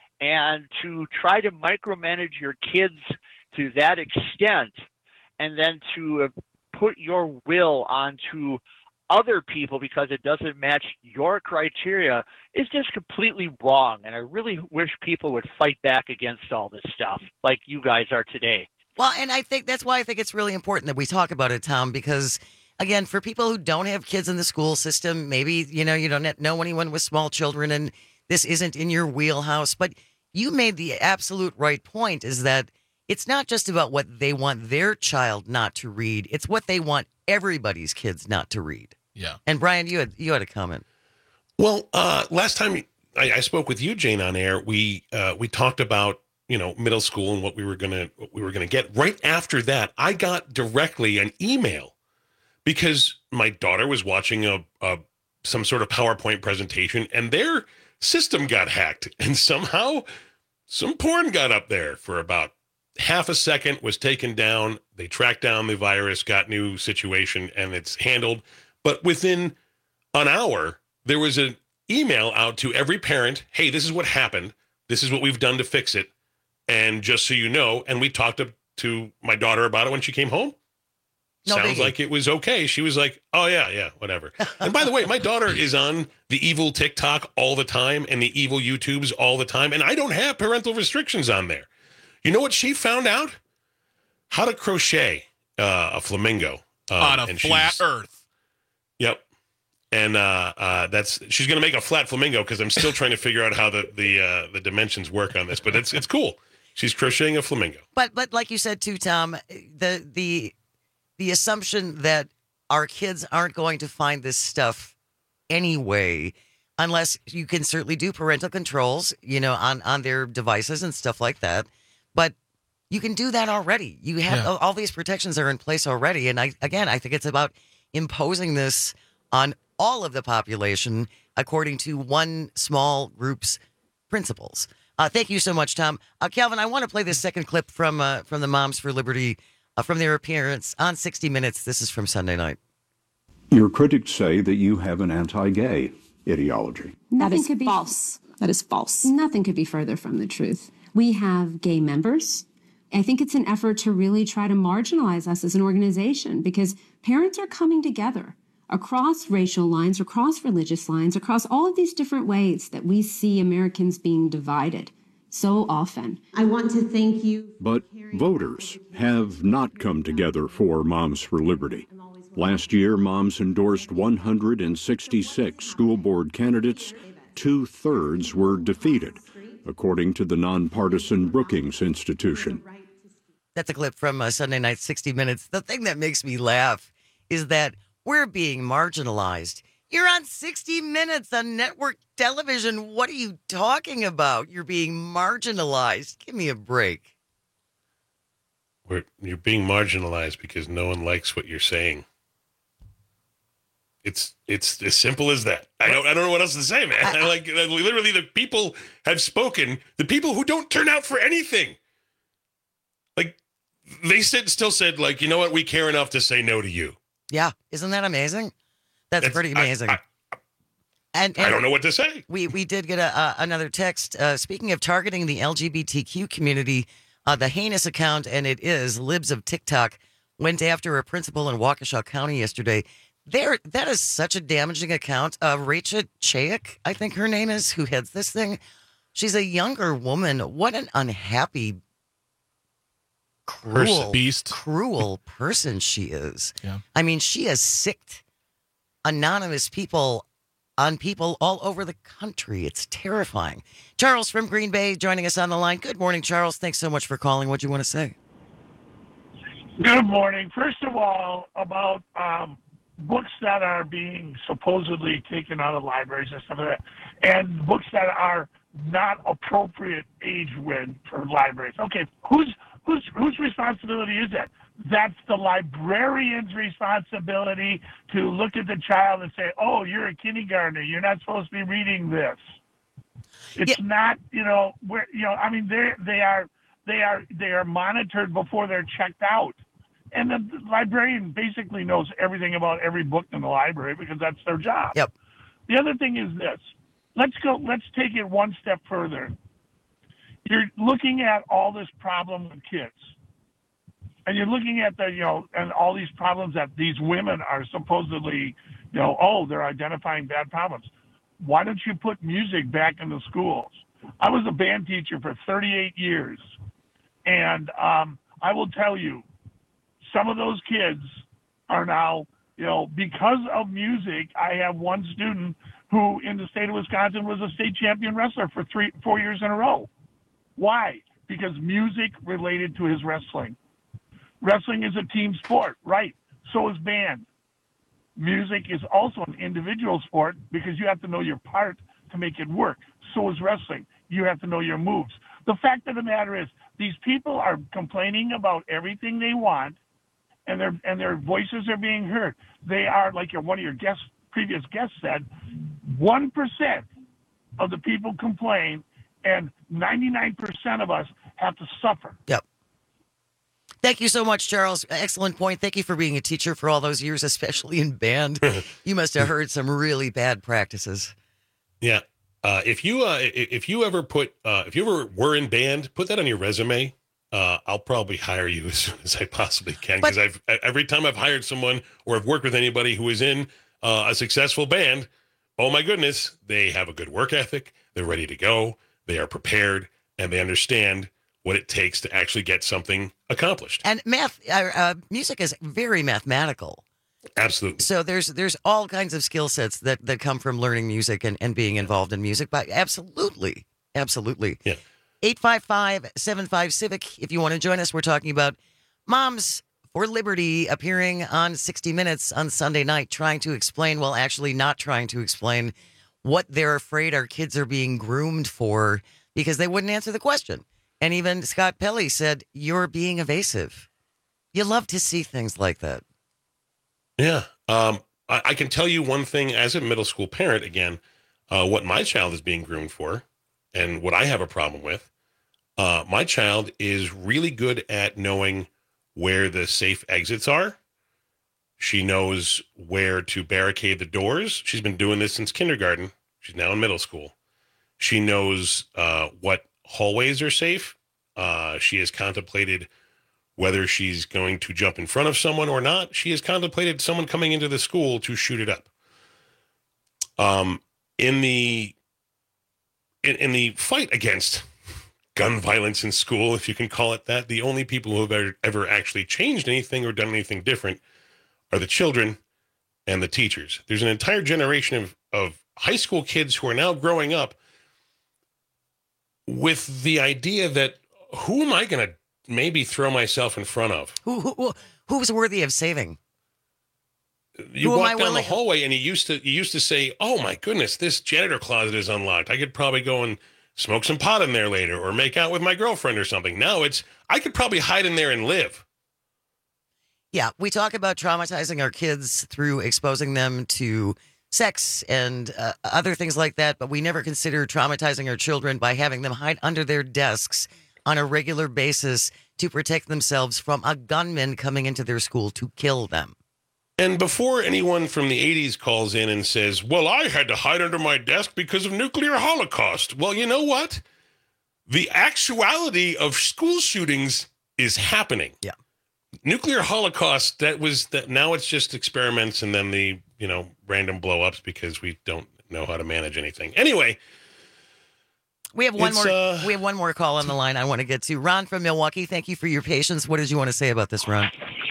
And to try to micromanage your kids to that extent, and then to uh, put your will onto other people because it doesn't match your criteria is just completely wrong. And I really wish people would fight back against all this stuff like you guys are today. Well, and I think that's why I think it's really important that we talk about it, Tom, because, again, for people who don't have kids in the school system, maybe, you know, you don't know anyone with small children and this isn't in your wheelhouse, but you made the absolute right point, is that it's not just about what they want their child not to read. It's what they want everybody's kids not to read. Yeah. And Brian, you had you had a comment. Well, uh, last time I, I spoke with you, Jane, on air, we uh, we talked about, you know, middle school and what we were gonna what we were gonna get. Right after that, I got directly an email because my daughter was watching a, a some sort of PowerPoint presentation and their system got hacked, and somehow some porn got up there for about half a second, was taken down. They tracked down the virus, got new situation, and it's handled. But within an hour, there was an email out to every parent. Hey, this is what happened. This is what we've done to fix it. And just so you know, and we talked to, to my daughter about it when she came home. No Sounds biggie. like it was okay. She was like, oh, yeah, yeah, whatever. And by the way, my daughter is on the evil TikTok all the time and the evil YouTubes all the time. And I don't have parental restrictions on there. You know what she found out? How to crochet uh, a flamingo. Um, On a and flat she's- earth. Yep. And uh, uh, that's she's going to make a flat flamingo because I'm still trying to figure out how the the uh, the dimensions work on this. But it's it's cool. She's crocheting a flamingo. But but like you said too, Tom, the the the assumption that our kids aren't going to find this stuff anyway, unless you can certainly do parental controls, you know, on on their devices and stuff like that. But you can do that already. You have Yeah. all these protections are in place already. And I again, I think it's about imposing this on all of the population according to one small group's principles. Uh, thank you so much, Tom. Uh, Calvin, I want to play this second clip from uh, from the Moms for Liberty uh, from their appearance on sixty minutes. This is from Sunday night. Your critics say that you have an anti-gay ideology. Nothing could be false. That is false. Nothing could be further from the truth. We have gay members. I think it's an effort to really try to marginalize us as an organization because parents are coming together across racial lines, across religious lines, across all of these different ways that we see Americans being divided so often. I want to thank you. But voters have not come together for Moms for Liberty. Last year, moms endorsed one hundred sixty-six school board candidates. Two-thirds were defeated, according to the nonpartisan Brookings Institution. That's a clip from uh, Sunday night sixty minutes. The thing that makes me laugh is that we're being marginalized. You're on sixty minutes on network television. What are you talking about? You're being marginalized. Give me a break. We're, you're being marginalized because no one likes what you're saying. It's it's as simple as that. I don't I don't know what else to say, man. I, I, like literally, the people have spoken. The people who don't turn out for anything, like they said, still said, like, you know what? We care enough to say no to you. Yeah, isn't that amazing? That's, That's pretty amazing. I, I, and, and I don't know what to say. We we did get a, uh, another text. Uh, speaking of targeting the L G B T Q community, uh, the heinous account, and it is Libs of TikTok, went after a principal in Waukesha County yesterday. There, that is such a damaging account. Uh, Rachel Chayek, I think her name is, who heads this thing. She's a younger woman. What an unhappy, cruel, beast, cruel person she is. Yeah. I mean, she has sicked anonymous people on people all over the country. It's terrifying. Charles from Green Bay joining us on the line. Good morning, Charles. Thanks so much for calling. What do you want to say? Good morning. First of all, about um, books that are being supposedly taken out of libraries and stuff like that, and books that are not appropriate age width for libraries. Okay, whose whose whose responsibility is that? That's the librarian's responsibility to look at the child and say, "Oh, you're a kindergartner. You're not supposed to be reading this." It's yeah. not, you know, where you know. I mean, they they are they are they are monitored before they're checked out. And the librarian basically knows everything about every book in the library because that's their job. Yep. The other thing is this. Let's go. Let's take it one step further. You're looking at all this problem with kids, and you're looking at the, you know, and all these problems that these women are supposedly, you know, oh, they're identifying bad problems. Why don't you put music back in the schools? I was a band teacher for thirty-eight years, and um, I will tell you, some of those kids are now, you know, because of music. I have one student who in the state of Wisconsin was a state champion wrestler for three, four years in a row. Why? Because music related to his wrestling. Wrestling is a team sport, right? So is band. Music is also an individual sport because you have to know your part to make it work. So is wrestling. You have to know your moves. The fact of the matter is these people are complaining about everything they want, and their and their voices are being heard. They are, like your, one of your guests, previous guests said, one percent of the people complain, and ninety-nine percent of us have to suffer. Yep. Thank you so much, Charles. Excellent point. Thank you for being a teacher for all those years, especially in band. You must have heard some really bad practices. Yeah. Uh, if you uh, if you ever put uh, if you ever were in band, put that on your resume. Uh, I'll probably hire you as soon as I possibly can, because I've every time I've hired someone or I've worked with anybody who is in uh, a successful band, oh my goodness, they have a good work ethic. They're ready to go. They are prepared, and they understand what it takes to actually get something accomplished. And math, uh, uh, music is very mathematical. Absolutely. So there's there's all kinds of skill sets that, that come from learning music and, and being involved in music. But absolutely, absolutely. Yeah. eight five five, seven five, Civic. If you want to join us, we're talking about Moms for Liberty appearing on sixty minutes on Sunday night, trying to explain, well, actually not trying to explain what they're afraid our kids are being groomed for because they wouldn't answer the question. And even Scott Pelley said, you're being evasive. You love to see things like that. Yeah. Um, I, I can tell you one thing as a middle school parent, again, uh, what my child is being groomed for and what I have a problem with. Uh, my child is really good at knowing where the safe exits are. She knows where to barricade the doors. She's been doing this since kindergarten. She's now in middle school. She knows uh, what hallways are safe. Uh, she has contemplated whether she's going to jump in front of someone or not. She has contemplated someone coming into the school to shoot it up. Um, in the in, in the fight against gun violence in school, if you can call it that, the only people who have ever, ever actually changed anything or done anything different are the children and the teachers. There's an entire generation of, of high school kids who are now growing up with the idea that who am I going to maybe throw myself in front of. Who, who, who's worthy of saving? You Who am walk I down the willing- hallway and you used to you used to say, "Oh my goodness, this janitor closet is unlocked. I could probably go and smoke some pot in there later or make out with my girlfriend or something." Now it's I could probably hide in there and live. Yeah, we talk about traumatizing our kids through exposing them to sex and uh, other things like that, but we never consider traumatizing our children by having them hide under their desks on a regular basis to protect themselves from a gunman coming into their school to kill them. And before anyone from the eighties calls in and says, "Well, I had to hide under my desk because of nuclear holocaust." Well, you know what? The actuality of school shootings is happening. Yeah. Nuclear holocaust, that was that. Now it's just experiments and then the, you know, random blow-ups because we don't know how to manage anything. Anyway, we have one it's, more uh, we have one more call on the line I want to get to. Ron from Milwaukee, thank you for your patience. What did you want to say about this, Ron?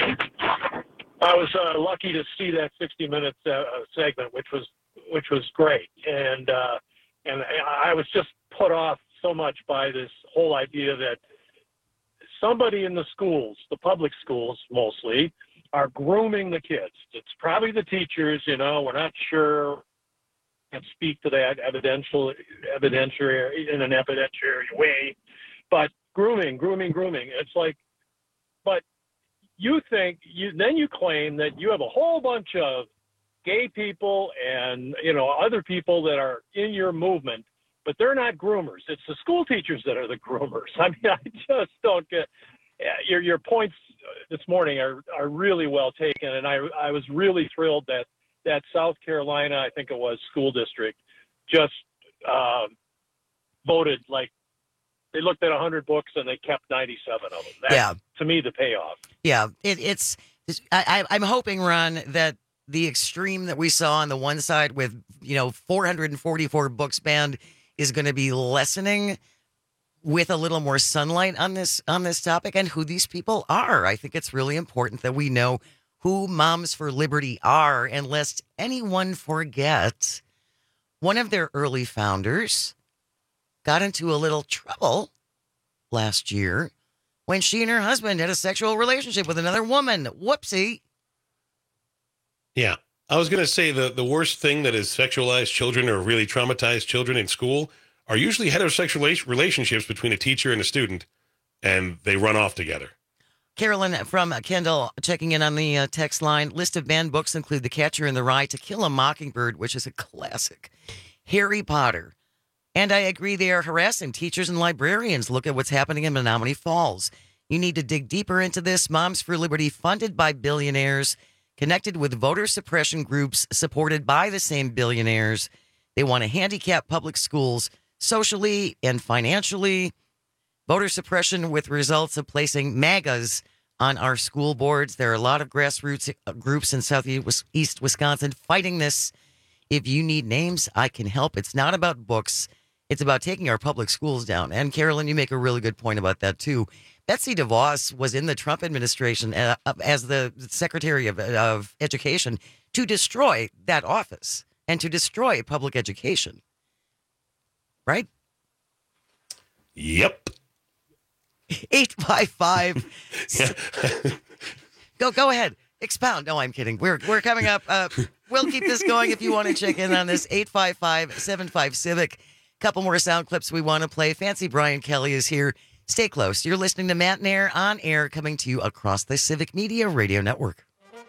I was uh, lucky to see that sixty minutes uh, segment, which was which was great, and uh, and I was just put off so much by this whole idea that somebody in the schools, the public schools mostly, are grooming the kids. It's probably the teachers, you know. We're not sure. Can't speak to that evidential, evidentiary in an evidentiary way, but grooming, grooming, grooming. It's like, but. You think you then you claim that you have a whole bunch of gay people and, you know, other people that are in your movement, but they're not groomers. It's the school teachers that are the groomers. I mean, I just don't get your your points this morning are, are really well taken, and I I was really thrilled that that South Carolina, I think it was, school district just uh, voted like. They looked at one hundred books and they kept ninety-seven of them. That's, Yeah. to me, the payoff. Yeah, it, it's. it's I, I, I'm hoping, Ron, that the extreme that we saw on the one side with, you know, four hundred forty-four books banned is going to be lessening with a little more sunlight on this on this topic and who these people are. I think it's really important that we know who Moms for Liberty are, and lest anyone forget, one of their early founders got into a little trouble last year when she and her husband had a sexual relationship with another woman. Whoopsie. Yeah. I was going to say the, the worst thing that is sexualized children or really traumatized children in school are usually heterosexual relationships between a teacher and a student, and they run off together. Carolyn from Kendall checking in on the uh, text line. List of banned books include The Catcher in the Rye, To Kill a Mockingbird, which is a classic, Harry Potter. And I agree they are harassing teachers and librarians. Look at what's happening in Menominee Falls. You need to dig deeper into this. Moms for Liberty, funded by billionaires, connected with voter suppression groups supported by the same billionaires. They want to handicap public schools socially and financially. Voter suppression with results of placing MAGAs on our school boards. There are a lot of grassroots groups in southeast Wisconsin fighting this. If you need names, I can help. It's not about books. It's about taking our public schools down. And Carolyn, you make a really good point about that, too. Betsy DeVos was in the Trump administration uh, as the Secretary of, of Education to destroy that office and to destroy public education. Right? Yep. eight five five Go go ahead. Expound. No, I'm kidding. We're we're coming up. Uh, we'll keep this going if you want to check in on this. eight five five, seven five, Civic. Couple more sound clips we want to play. Fancy Brian Kelly is here. Stay close. You're listening to Matt and Air on air, coming to you across the Civic Media Radio Network.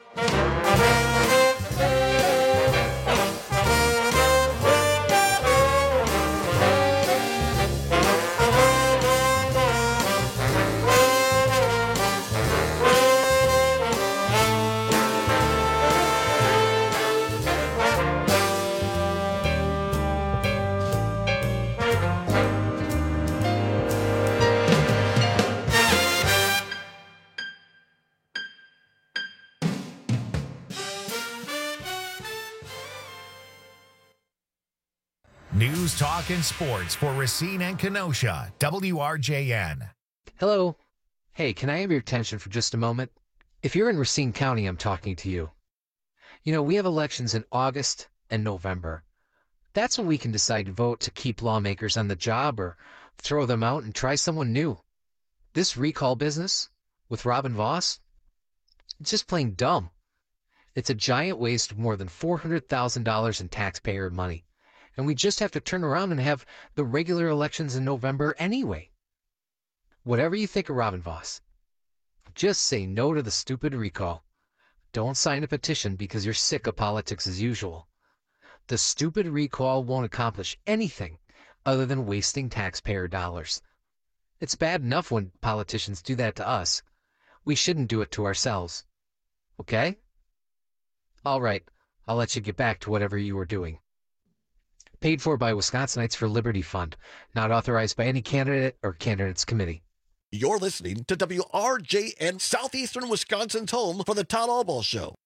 News, talk, and sports for Racine and Kenosha. W R J N. Hello. Hey, can I have your attention for just a moment? If you're in Racine County, I'm talking to you. You know, we have elections in August and November. That's when we can decide to vote to keep lawmakers on the job or throw them out and try someone new. This recall business with Robin Voss, it's just plain dumb. It's a giant waste of more than four hundred thousand dollars in taxpayer money. And we just have to turn around and have the regular elections in November anyway. Whatever you think of Robin Voss, just say no to the stupid recall. Don't sign a petition because you're sick of politics as usual. The stupid recall won't accomplish anything other than wasting taxpayer dollars. It's bad enough when politicians do that to us. We shouldn't do it to ourselves. Okay? All right, I'll let you get back to whatever you were doing. Paid for by Wisconsinites for Liberty Fund. Not authorized by any candidate or candidates committee. You're listening to W R J N, Southeastern Wisconsin's home for the Todd Albaugh Show.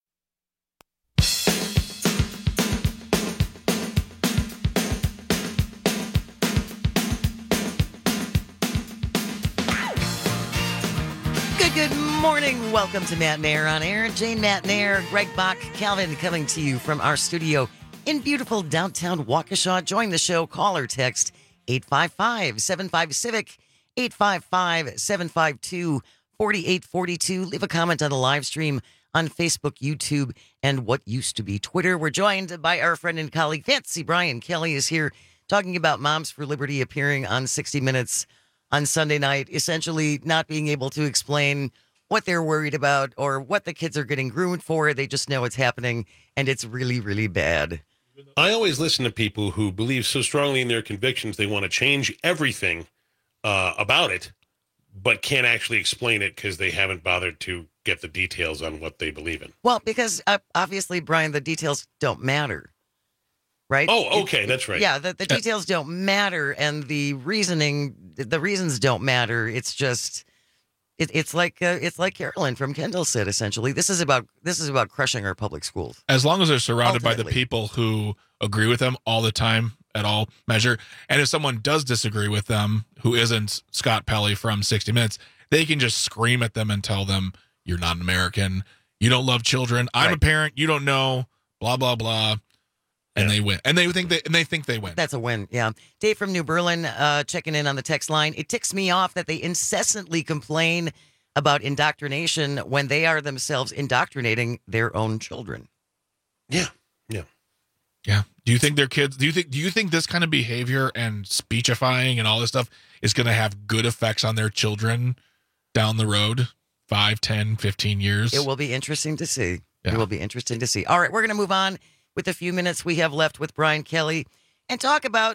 Good, good morning. Welcome to Matt Nair on Air. Jane Matt Nair, Greg Bach, Calvin coming to you from our studio in beautiful downtown Waukesha. Join the show. Call or text eight five five, seven five, CIVIC, eight five five, seven five two, four eight four two. Leave a comment on the live stream on Facebook, YouTube, and what used to be Twitter. We're joined by our friend and colleague, Fancy Brian Kelly is here talking about Moms for Liberty appearing on sixty minutes on Sunday night, essentially not being able to explain what they're worried about or what the kids are getting groomed for. They just know it's happening, and it's really, really bad. I always listen to people who believe so strongly in their convictions they want to change everything uh, about it, but can't actually explain it because they haven't bothered to get the details on what they believe in. Well, because uh, obviously, Brian, the details don't matter, right? Oh, okay, that's right. Yeah, the, the details don't matter, and the reasoning, the reasons don't matter. It's just, it, it's like uh, it's like Carolyn from Kendall said. Essentially, this is about this is about crushing our public schools. As long as they're surrounded by the Ultimately. people who agree with them all the time at all measure, and if someone does disagree with them who isn't Scott Pelley from sixty minutes, they can just scream at them and tell them, you're not an American, you don't love children, I'm a Right. parent, you don't know, blah blah blah, and they win, and they think they and they think they win. That's a win, yeah. Dave from New Berlin uh, checking in on the text line. It ticks me off that they incessantly complain about indoctrination when they are themselves indoctrinating their own children. Yeah, yeah. Yeah. Do you think their kids? Do you think? Do you think this kind of behavior and speechifying and all this stuff is going to have good effects on their children down the road, five, ten, fifteen years? It will be interesting to see. Yeah. It will be interesting to see. All right, we're going to move on with the few minutes we have left with Brian Kelly and talk about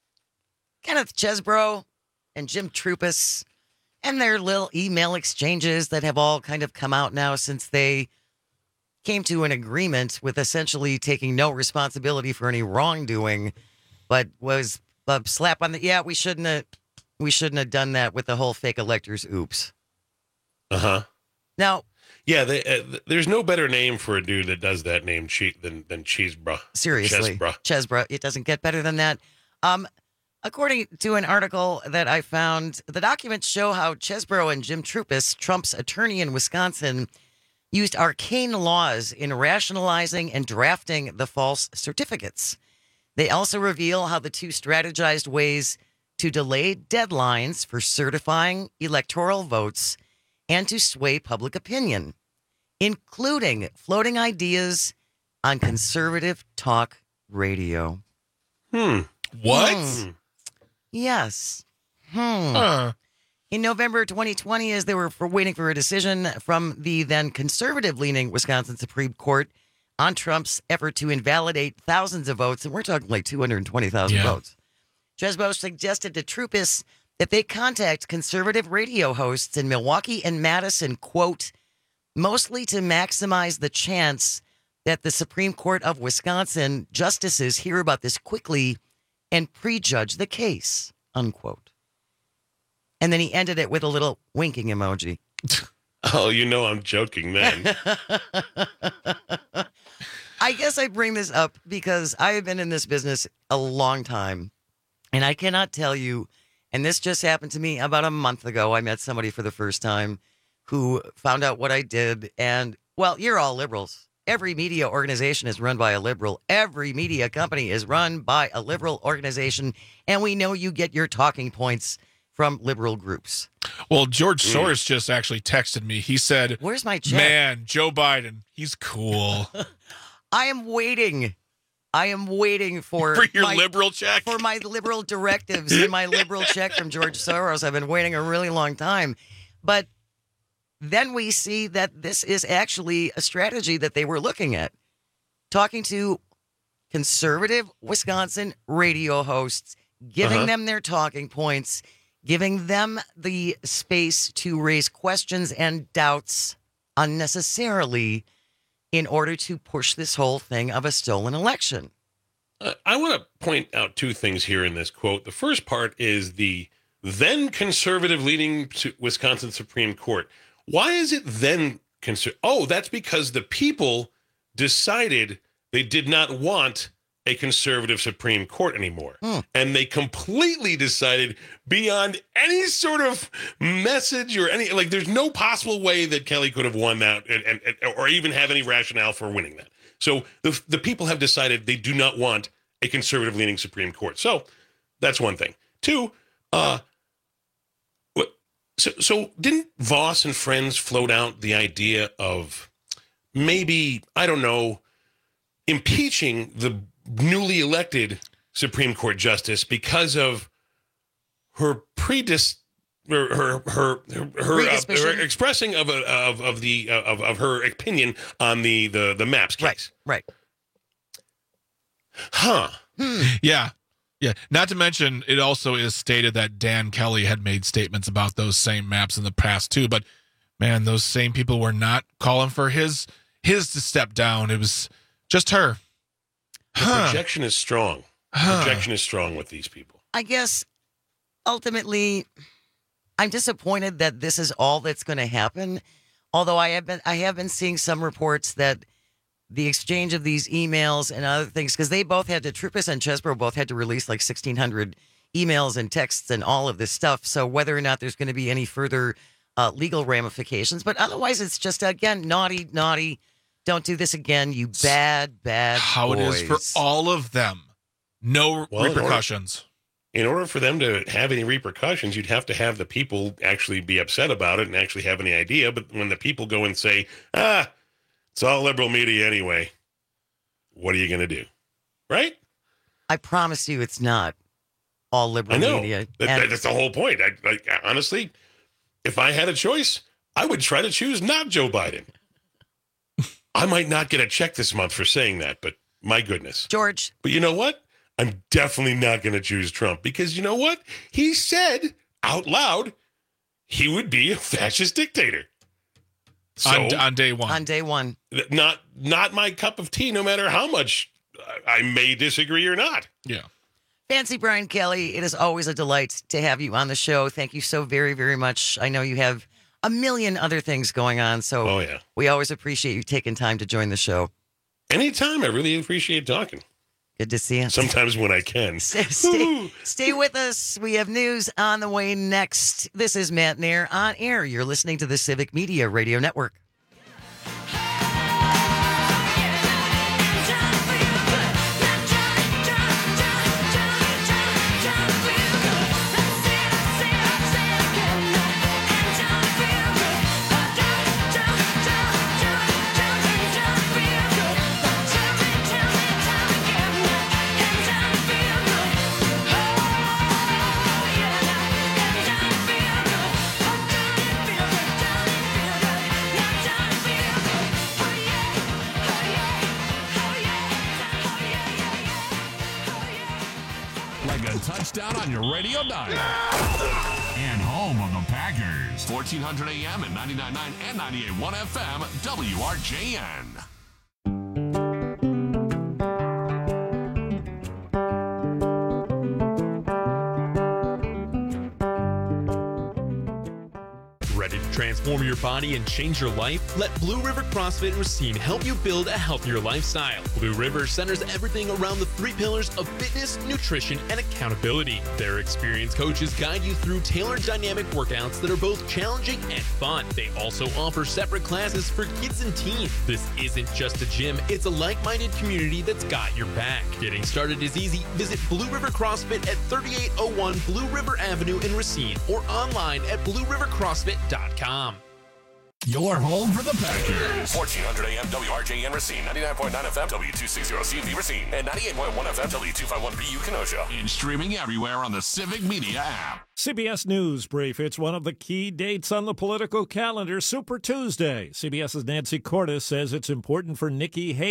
Kenneth Chesbro and Jim Trupus and their little email exchanges that have all kind of come out now since they came to an agreement with essentially taking no responsibility for any wrongdoing, but was a slap on the, yeah, we shouldn't have, we shouldn't have done that with the whole fake electors. Oops. Uh-huh. Now, Yeah, they, uh, th- there's no better name for a dude that does that name che- than than Cheesebra. Seriously, Chesbra. Chesbra. It doesn't get better than that. Um, according to an article that I found, the documents show how Chesbro and Jim Trupus, Trump's attorney in Wisconsin, used arcane laws in rationalizing and drafting the false certificates. They also reveal how the two strategized ways to delay deadlines for certifying electoral votes and to sway public opinion, including floating ideas on conservative talk radio. Hmm. What? Hmm. Yes. Hmm. Huh. In November twenty twenty, as they were for waiting for a decision from the then conservative-leaning Wisconsin Supreme Court on Trump's effort to invalidate thousands of votes, and we're talking like two hundred twenty thousand Yeah. votes, Chesbro suggested to Trupus that they contact conservative radio hosts in Milwaukee and Madison, quote, mostly to maximize the chance that the Supreme Court of Wisconsin justices hear about this quickly and prejudge the case, unquote. And then he ended it with a little winking emoji. Oh, you know I'm joking then. I guess I bring this up because I have been in this business a long time, and I cannot tell you, and this just happened to me about a month ago. I met somebody for the first time who found out what I did, and, well, you're all liberals. Every media organization is run by a liberal. Every media company is run by a liberal organization, and we know you get your talking points from liberal groups. Well, George Soros just actually texted me. He said, "Where's my check? Man, Joe Biden, he's cool." I am waiting. I am waiting for for your my, liberal check, for my liberal directives and my liberal check from George Soros. I've been waiting a really long time, but then we see that this is actually a strategy that they were looking at. Talking to conservative Wisconsin radio hosts, giving Uh-huh. them their talking points, giving them the space to raise questions and doubts unnecessarily in order to push this whole thing of a stolen election. Uh, I want to point out two things here in this quote. The first part is the then conservative leading to Wisconsin Supreme Court. Why is it then conservative? Oh, that's because the people decided they did not want a conservative Supreme Court anymore. Hmm. And they completely decided beyond any sort of message or any, like, there's no possible way that Kelly could have won that and, and, and or even have any rationale for winning that. So the, the people have decided they do not want a conservative leaning Supreme Court. So that's one thing. Two, uh, what, so, so didn't Voss and friends float out the idea of maybe, I don't know, impeaching the newly elected Supreme Court justice because of her predis, her her her her, her, uh, her expressing of a of of the uh, of of her opinion on the the the maps case. Right. Huh. Yeah. Yeah. Not to mention, it also is stated that Dan Kelly had made statements about those same maps in the past too. But man, those same people were not calling for his his to step down. It was just her. The Huh. projection is strong. Huh. Projection is strong with these people. I guess ultimately I'm disappointed that this is all that's going to happen. Although I have been I have been seeing some reports that the exchange of these emails and other things, because they both had to, Troopus and Chesbro both had to release like sixteen hundred emails and texts and all of this stuff. So whether or not there's going to be any further uh, legal ramifications, but otherwise it's just, again, naughty, naughty. Don't do this again, you bad, bad How boys. it is for all of them. No Well, in order- repercussions. In order for them to have any repercussions, you'd have to have the people actually be upset about it and actually have any idea. But when the people go and say, ah, it's all liberal media anyway, what are you going to do? Right? I promise you it's not all liberal I know. media. That, And- that's the whole point. I, like, honestly, if I had a choice, I would try to choose not Joe Biden. I might not get a check this month for saying that, but my goodness. George. But you know what? I'm definitely not going to choose Trump because you know what? He said out loud he would be a fascist dictator. So, on, on day one. On day one. Not not my cup of tea, no matter how much I I may disagree or not. Yeah. Fancy Brian Kelly, it is always a delight to have you on the show. Thank you so very, very much. I know you have a million other things going on, so Oh, yeah. we always appreciate you taking time to join the show. Anytime. I really appreciate talking. Good to see you. Sometimes when I can. Stay, stay, stay with us. We have news on the way next. This is Matt Nair on air. You're listening to the Civic Media Radio Network. Like a touchdown on your radio dial. And home of the Packers. fourteen hundred A M and ninety-nine point nine and ninety-eight point one F M, W R J N. Ready to transform your body and change your life? Let Blue River CrossFit and Racine help you build a healthier lifestyle. Blue River centers everything around the three pillars of fitness, nutrition, and accountability. Their experienced coaches guide you through tailored dynamic workouts that are both challenging and fun. They also offer separate classes for kids and teens. This isn't just a gym, it's a like-minded community that's got your back. Getting started is easy. Visit Blue River CrossFit at thirty-eight oh one Blue River Avenue in Racine or online at blue river crossfit dot com. Your home for the Packers. fourteen hundred A M W R J N Racine, ninety-nine point nine F M W two sixty C V Racine, and ninety-eight point one F M W two fifty-one B U Kenosha. And streaming everywhere on the Civic Media app. C B S News Brief. It's one of the key dates on the political calendar, Super Tuesday. CBS's Nancy Cordes says it's important for Nikki Haley